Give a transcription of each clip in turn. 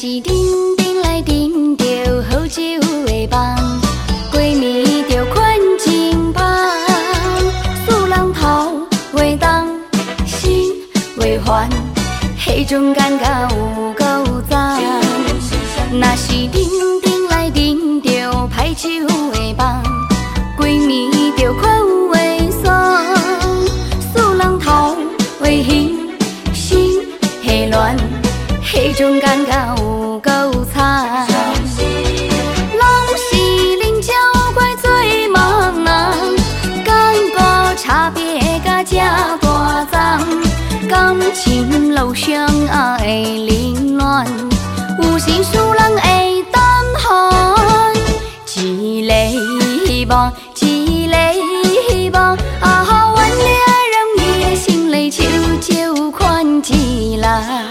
是顶顶来顶着好酒的梦，闺蜜着困真芳，四人头话重，心话烦，迄种感觉有够赞。若是顶顶来顶着歹酒的梦，闺蜜着看有话爽，四人头话兴，心下乱。 迄种感觉有够惨，人是啉酒怪做梦人，感觉差别甲这大丛，感情路上也会凌乱，有时使人会胆寒，一个希望，一个希望，啊，原来让伊的心里手就款一来。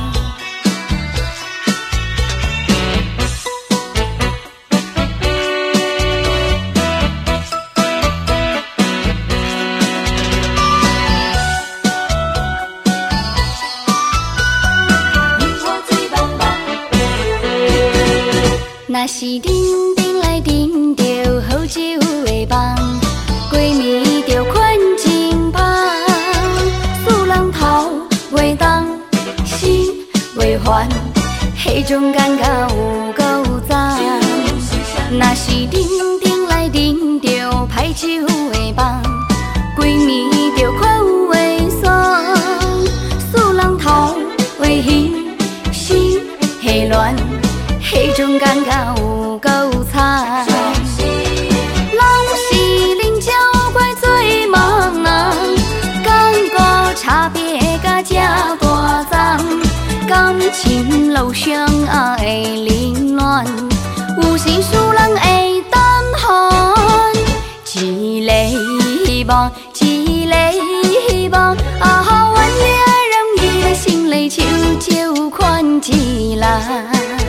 若是顶顶来顶着好酒的梦，闺蜜着困真芳，四人头话重，心话烦，迄种感觉有够赞。若是顶顶来顶着歹酒的梦，闺蜜着看有话爽，四人头话兴，心下乱。 迄种感觉有够惨，人是啉酒怪做梦人，感觉差别甲这大丛，感情路上也会凌乱，有时使人会胆寒，一个希望，一个希望，啊，原来让伊的心里手就款一来。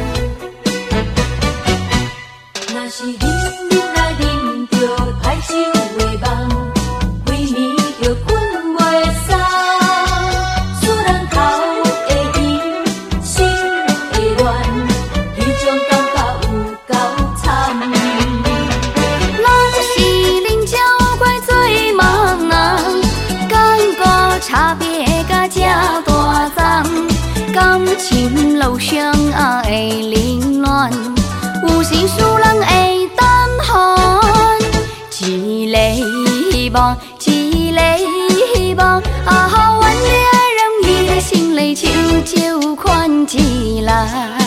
若是啉来啉着歹酒的梦，规暝着困袂捎，四人头会兴，心会乱，迄种感觉有够惨。 人是啉酒怪做梦人，感觉差别甲这大丛，感情路上也会凌乱。 有时使人会胆寒，一个希望，一个希望，啊，原来让伊的心里手就款一来。